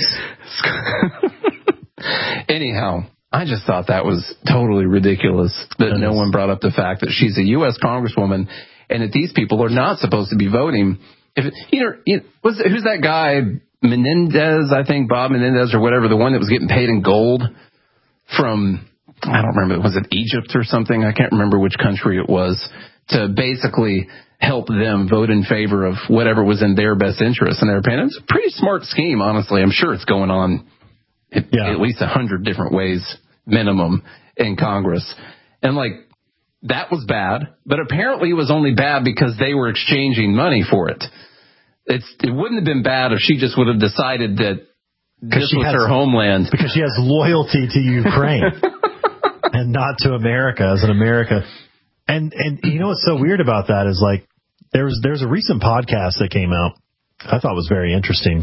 Anyhow, I just thought that was totally ridiculous that no one brought up the fact that she's a U.S. Congresswoman and that these people are not supposed to be voting. Who's that guy, Menendez, I think, Bob Menendez or whatever, the one that was getting paid in gold from, I don't remember, was it Egypt or something? I can't remember which country it was, to basically help them vote in favor of whatever was in their best interest in their opinion. It's a pretty smart scheme, honestly. I'm sure it's going on at least 100 different ways minimum in Congress. And that was bad, but apparently it was only bad because they were exchanging money for it. It wouldn't have been bad if she just would have decided that this was her homeland. Because she has loyalty to Ukraine and not to America as an America. And you know what's so weird about that is, like, there's a recent podcast that came out I thought was very interesting.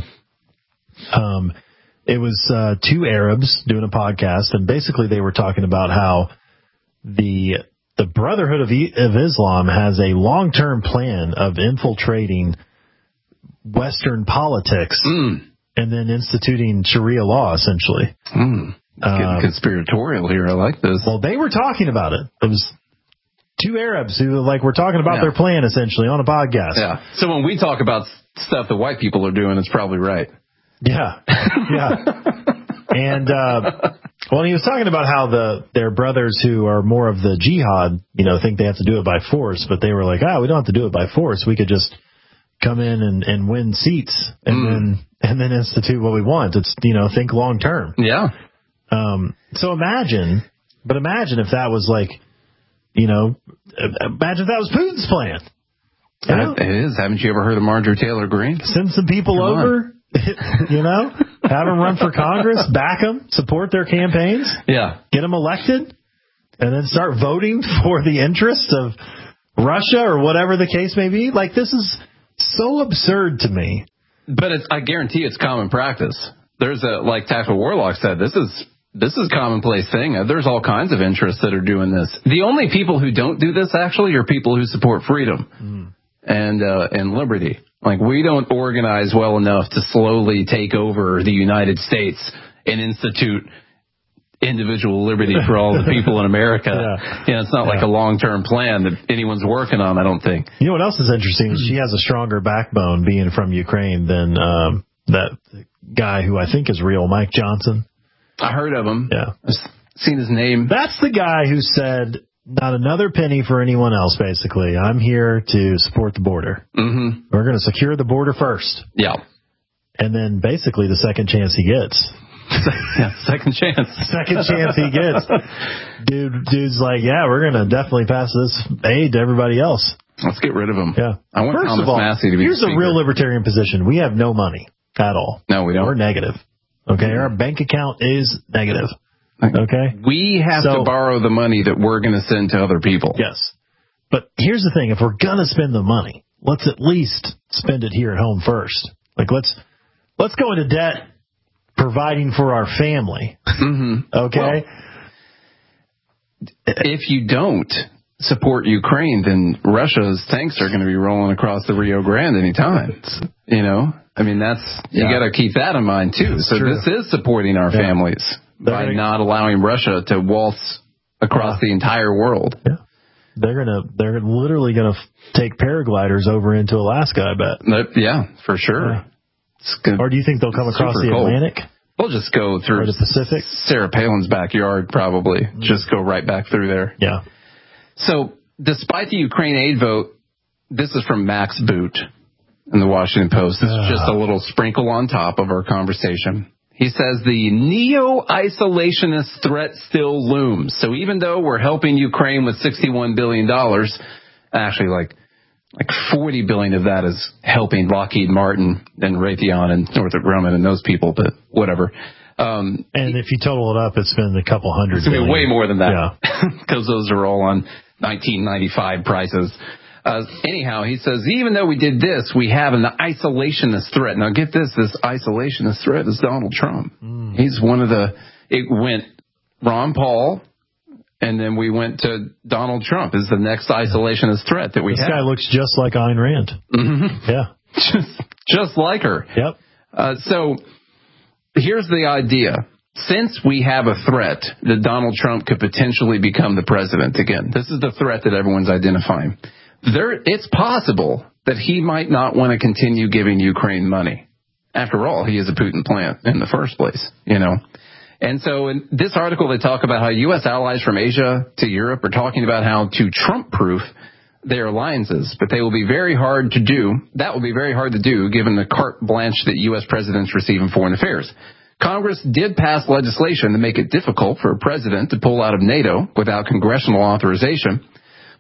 It was two Arabs doing a podcast, and basically they were talking about how the Brotherhood of Islam has a long-term plan of infiltrating Western politics and then instituting Sharia law, essentially. Getting conspiratorial here. I like this. Well, they were talking about it. It was two Arabs who were talking about their plan, essentially, on a podcast. Yeah. So when we talk about stuff that white people are doing, it's probably right. Yeah. Yeah. And, he was talking about how their brothers who are more of the jihad, think they have to do it by force, but they were like, we don't have to do it by force. We could just come in and win seats and then institute what we want. It's, think long term. Yeah. So imagine if that was like, imagine if that was Putin's plan. It is. Haven't you ever heard of Marjorie Taylor Greene? Send some people over, have them run for Congress, back them, support their campaigns, get them elected, and then start voting for the interests of Russia or whatever the case may be. Like, this is so absurd to me. But I guarantee it's common practice. There's like Tactical Warlock said, this is a commonplace thing. There's all kinds of interests that are doing this. The only people who don't do this actually are people who support freedom and liberty. Like, we don't organize well enough to slowly take over the United States and institute individual liberty for all the people in America. It's not like a long-term plan that anyone's working on, I don't think. You know what else is interesting? She has a stronger backbone being from Ukraine than that guy who I think is real, Mike Johnson. I heard of him. Yeah. I've seen his name. That's the guy who said, not another penny for anyone else, basically. I'm here to support the border. Mm-hmm. We're going to secure the border first. Yeah. And then basically the second chance he gets. Second chance. Second chance he gets. Dude's like, we're going to definitely pass this aid to everybody else. Let's get rid of him. Yeah. I want First Thomas of all, Massey to be here's a real libertarian position. We have no money at all. No, we don't. We're negative. Okay, our bank account is negative. Okay? We have to borrow the money that we're going to send to other people. Yes. But here's the thing. If we're going to spend the money, let's at least spend it here at home first. Like, let's go into debt providing for our family. Okay? Well, if you don't support Ukraine, then Russia's tanks are going to be rolling across the Rio Grande anytime. I mean, you got to keep that in mind too. So this is supporting our families by not allowing Russia to waltz across the entire world. Yeah. They're literally gonna take paragliders over into Alaska, I bet. Yeah, for sure. Yeah. Or do you think they'll come across the Atlantic? They'll just go through or the Pacific. Sarah Palin's backyard, probably. Just go right back through there. Yeah. So, despite the Ukraine aid vote, this is from Max Boot in the Washington Post. This is just a little sprinkle on top of our conversation. He says the neo-isolationist threat still looms. So even though we're helping Ukraine with $61 billion, actually like $40 billion of that is helping Lockheed Martin and Raytheon and Northrop Grumman and those people, but whatever. And if you total it up, it's been a couple hundred billion. It's been way more than that. Yeah. Because those are all on 1995 prices. Anyhow, he says, even though we did this, we have an isolationist threat. Now, get this isolationist threat is Donald Trump. He's one of it went Ron Paul, and then we went to Donald Trump is the next isolationist threat that we have. This guy looks just like Ayn Rand. Mm-hmm. Yeah. just like her. Yep. So here's the idea. Since we have a threat that Donald Trump could potentially become the president again, this is the threat that everyone's identifying. It's possible that he might not want to continue giving Ukraine money. After all, he is a Putin plant in the first place, And so in this article, they talk about how U.S. allies from Asia to Europe are talking about how to Trump-proof their alliances, but they will be very hard to do. That will be very hard to do given the carte blanche that U.S. presidents receive in foreign affairs. Congress did pass legislation to make it difficult for a president to pull out of NATO without congressional authorization.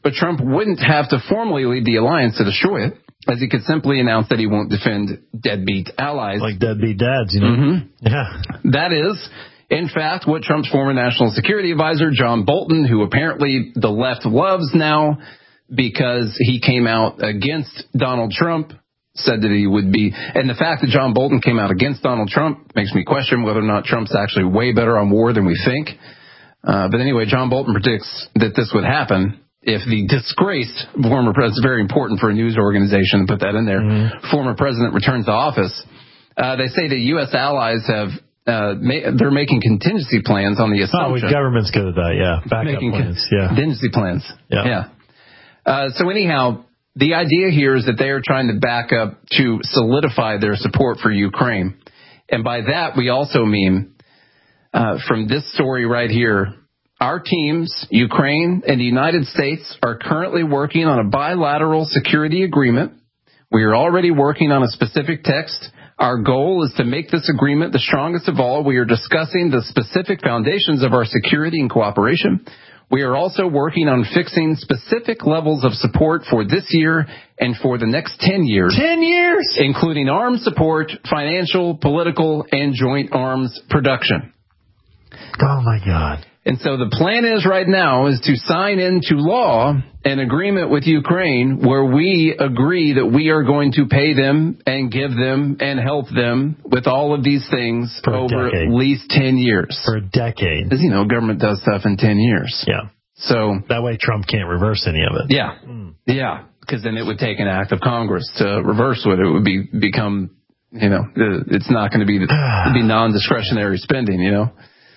but Trump wouldn't have to formally lead the alliance to destroy it, as he could simply announce that he won't defend deadbeat allies. Like deadbeat dads, you know? Mm-hmm. Yeah. That is, in fact, what Trump's former national security advisor, John Bolton, who apparently the left loves now because he came out against Donald Trump, said that he would be. And the fact that John Bolton came out against Donald Trump makes me question whether or not Trump's actually way better on war than we think. But anyway, John Bolton predicts that this would happen if the disgraced former president, very important for a news organization to put that in there, former president returns to office. They say the U.S. allies have, they're making contingency plans on the assumption. Oh, government's good at that, yeah. Backup plans, yeah. Contingency plans, yeah. So anyhow, the idea here is that they are trying to back up to solidify their support for Ukraine. And by that, we also mean, from this story right here, our teams, Ukraine and the United States, are currently working on a bilateral security agreement. We are already working on a specific text. Our goal is to make this agreement the strongest of all. We are discussing the specific foundations of our security and cooperation. We are also working on fixing specific levels of support for this year and for the next 10 years. 10 years! Including arms support, financial, political, and joint arms production. Oh, my God. And so the plan is right now is to sign into law an agreement with Ukraine where we agree that we are going to pay them and give them and help them with all of these things for over at least 10 years. For a decade. Because, government does stuff in 10 years. Yeah. So that way Trump can't reverse any of it. Yeah. Yeah. Because then it would take an act of Congress to reverse it. It would become, it's not going to be, it'd be non-discretionary spending,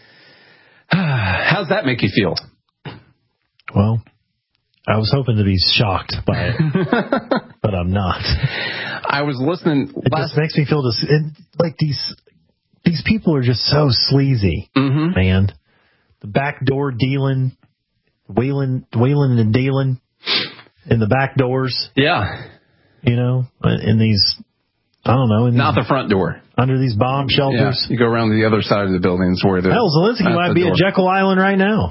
How's that make you feel? Well, I was hoping to be shocked by it, but I'm not. I was listening. It just makes me feel like these people are just so sleazy, man. The backdoor dealing, wheeling and dealing in the back doors. Yeah. In these, I don't know. Not the front door. Under these bomb shelters. Yeah, you go around to the other side of the buildings where the... Hell, Zelensky might be at Jekyll Island right now.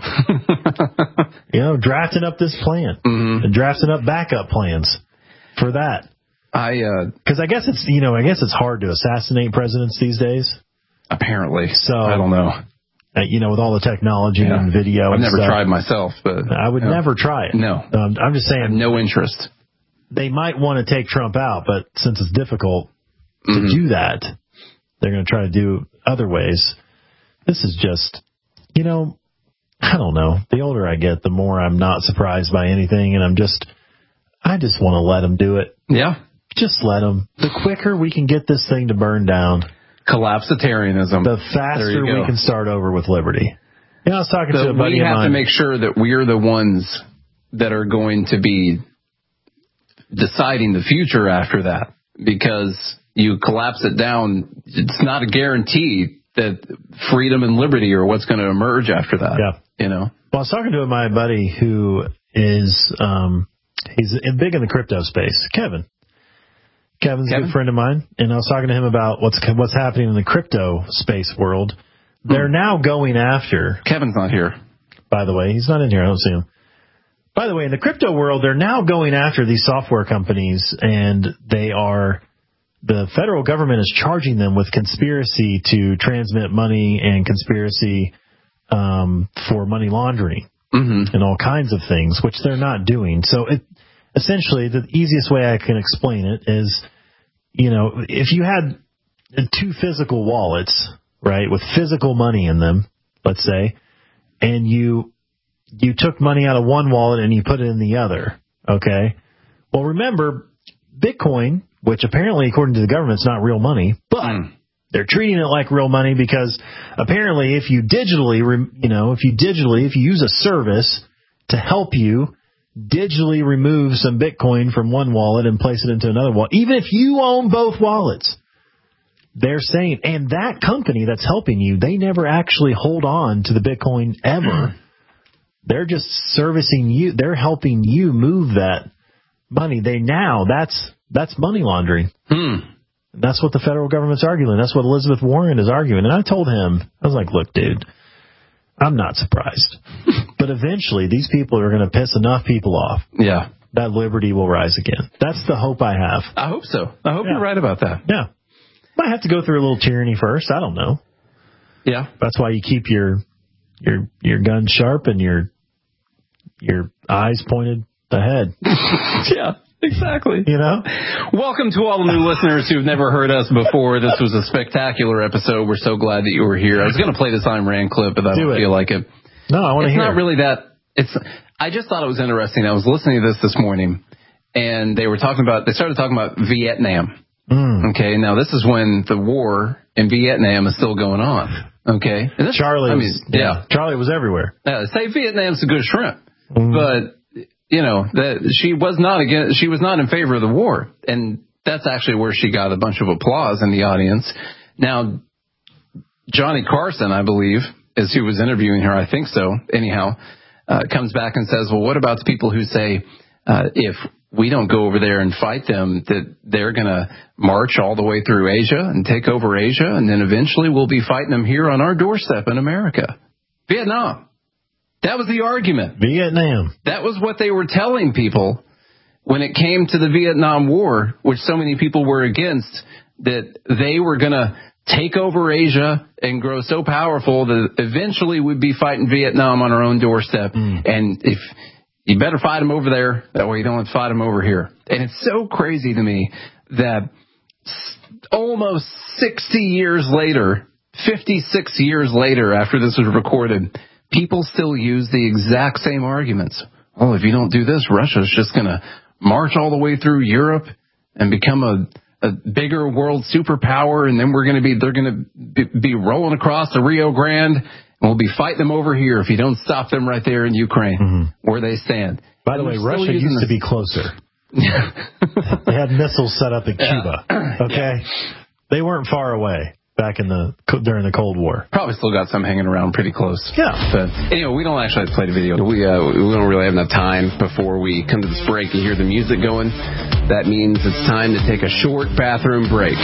Drafting up this plan. And drafting up backup plans for that. Because I guess it's hard to assassinate presidents these days. Apparently. So I don't know. With all the technology and video. I've never tried myself, but... I would never try it. No. I'm just saying... I have no interest. They might want to take Trump out, but since it's difficult to do that, they're going to try to do other ways. This is just, I don't know. The older I get, the more I'm not surprised by anything, and I just want to let them do it. Yeah. Just let them. The quicker we can get this thing to burn down. Collapsitarianism. The faster we can start over with liberty. I was talking to a buddy of mine. We have to make sure that we're the ones that are going to be deciding the future after that, because you collapse it down, it's not a guarantee that freedom and liberty are what's going to emerge after that. Yeah. Well, I was talking to my buddy who is, he's big in the crypto space, Kevin. Kevin's a good friend of mine, and I was talking to him about what's happening in the crypto space world. They're now going after... Kevin's not here. By the way, he's not in here. I don't see him. By the way, in the crypto world, they're now going after these software companies, and the federal government is charging them with conspiracy to transmit money and conspiracy for money laundering and all kinds of things, which they're not doing. So essentially, the easiest way I can explain it is, if you had two physical wallets, right, with physical money in them, let's say, and you took money out of one wallet and you put it in the other, okay? Well, remember, Bitcoin, which apparently, according to the government, is not real money, but they're treating it like real money because apparently if you use a service to help you digitally remove some Bitcoin from one wallet and place it into another wallet, even if you own both wallets, they're saying, and that company that's helping you, they never actually hold on to the Bitcoin ever. They're just servicing you. They're helping you move that money. That's money laundering. That's what the federal government's arguing. That's what Elizabeth Warren is arguing. And I told him, I was like, look, dude, I'm not surprised. But eventually, these people are going to piss enough people off. Yeah. That liberty will rise again. That's the hope I have. I hope so. I hope you're right about that. Yeah. Might have to go through a little tyranny first. I don't know. Yeah. That's why you keep your gun sharp and your eyes pointed ahead. Yeah. Exactly. You know? Welcome to all the new listeners who've never heard us before. This was a spectacular episode. We're so glad that you were here. I was going to play this Ayn Rand clip, but I don't feel like it. No, I want to hear it. It's not really that. I just thought it was interesting. I was listening to this morning, and they started talking about Vietnam. Okay, now this is when the war in Vietnam is still going on. Okay. Charlie was everywhere. Say Vietnam's a good shrimp. But that she was not in favor of the war, and that's actually where she got a bunch of applause in the audience. Now, Johnny Carson, I believe, is who was interviewing her. I think so. Anyhow, comes back and says, "Well, what about the people who say if we don't go over there and fight them, that they're going to march all the way through Asia and take over Asia, and then eventually we'll be fighting them here on our doorstep in America, Vietnam." That was the argument. Vietnam. That was what they were telling people when it came to the Vietnam War, which so many people were against, that they were going to take over Asia and grow so powerful that eventually we'd be fighting Vietnam on our own doorstep. And if you better fight them over there, that way you don't have to fight them over here. And it's so crazy to me that almost 60 years later, 56 years later after this was recorded, people still use the exact same arguments. Oh, if you don't do this, Russia's just going to march all the way through Europe and become a bigger world superpower, and then they're going to be rolling across the Rio Grande, and we'll be fighting them over here if you don't stop them right there in Ukraine, where they stand. By the way, Russia used to be closer. They had missiles set up in Cuba. Okay, yeah. They weren't far away back during the Cold War. Probably still got some hanging around pretty close. Yeah. But anyway, we don't actually have to play the video. We don't really have enough time before we come to this break and hear the music going. That means it's time to take a short bathroom break.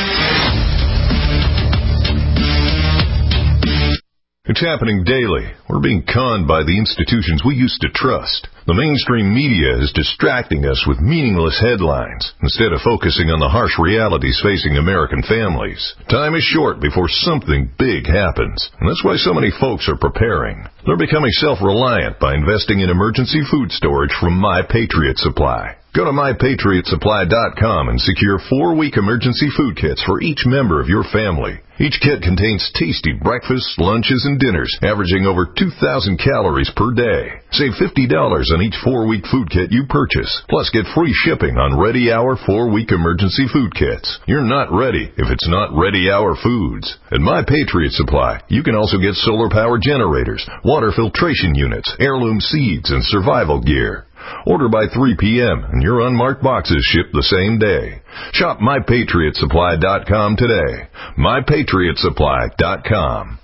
It's happening daily. We're being conned by the institutions we used to trust. The mainstream media is distracting us with meaningless headlines instead of focusing on the harsh realities facing American families. Time is short before something big happens, and that's why so many folks are preparing. They're becoming self-reliant by investing in emergency food storage from My Patriot Supply. Go to MyPatriotSupply.com and secure 4-week emergency food kits for each member of your family. Each kit contains tasty breakfasts, lunches, and dinners, averaging over 2,000 calories per day. Save $50 on each 4-week food kit you purchase. Plus, get free shipping on Ready Hour 4-week emergency food kits. You're not ready if it's not Ready Hour Foods. At My Patriot Supply, you can also get solar power generators, water filtration units, heirloom seeds, and survival gear. Order by 3 p.m. and your unmarked boxes ship the same day. Shop MyPatriotSupply.com today. MyPatriotSupply.com.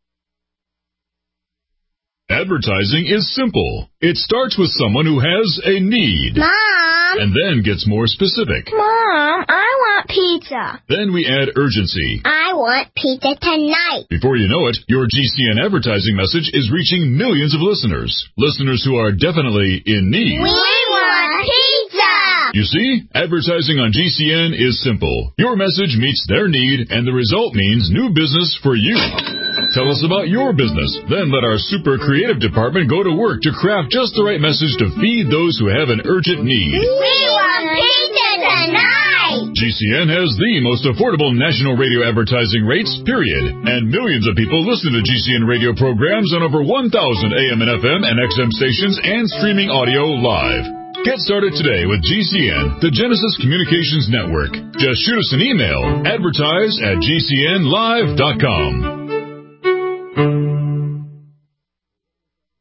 Advertising is simple. It starts with someone who has a need. Mom! And then gets more specific. Mom, I want pizza. Then we add urgency. I want pizza tonight. Before you know it, your GCN advertising message is reaching millions of listeners. Listeners who are definitely in need. We want pizza! You see, advertising on GCN is simple. Your message meets their need, and the result means new business for you. Tell us about your business. Then let our super creative department go to work to craft just the right message to feed those who have an urgent need. We want pizza tonight! GCN has the most affordable national radio advertising rates, period. And millions of people listen to GCN radio programs on over 1,000 AM and FM and XM stations and streaming audio live. Get started today with GCN, the Genesis Communications Network. Just shoot us an email, advertise@gcnlive.com.